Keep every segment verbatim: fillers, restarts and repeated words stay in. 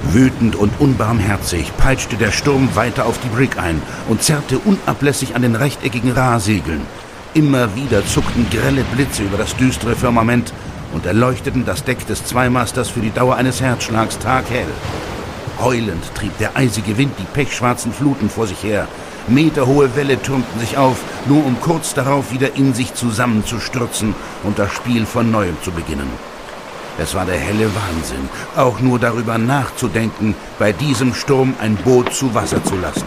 Wütend und unbarmherzig peitschte der Sturm weiter auf die Brigg ein und zerrte unablässig an den rechteckigen Rahsegeln. Immer wieder zuckten grelle Blitze über das düstere Firmament und erleuchteten das Deck des Zweimasters für die Dauer eines Herzschlags taghell. Heulend trieb der eisige Wind die pechschwarzen Fluten vor sich her. Meterhohe Welle türmten sich auf, nur um kurz darauf wieder in sich zusammenzustürzen und das Spiel von neuem zu beginnen. Es war der helle Wahnsinn, auch nur darüber nachzudenken, bei diesem Sturm ein Boot zu Wasser zu lassen.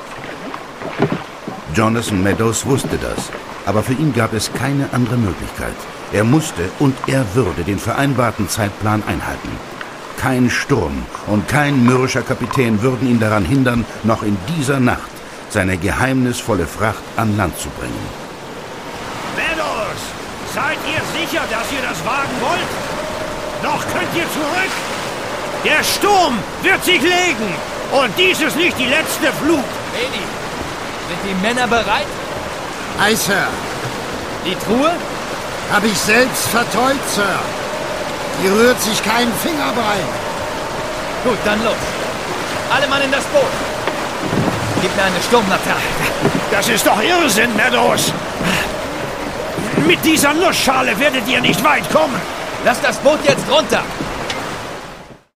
Jonathan Meadows wusste das, aber für ihn gab es keine andere Möglichkeit. Er musste und er würde den vereinbarten Zeitplan einhalten. Kein Sturm und kein mürrischer Kapitän würden ihn daran hindern, noch in dieser Nacht seine geheimnisvolle Fracht an Land zu bringen. Meadows, seid ihr sicher, dass ihr das wagen wollt? Noch könnt ihr zurück! Der Sturm wird sich legen! Und dies ist nicht die letzte Flut! Lady, sind die Männer bereit? Ei, Sir. Die Truhe? Hab ich selbst verteut, Sir. Hier rührt sich kein Fingerbrei. Gut, dann los. Alle Mann in das Boot. Gib mir eine Sturmlaterne. Das ist doch Irrsinn, Meadows! Mit dieser Nussschale werdet ihr nicht weit kommen! Lass das Boot jetzt runter!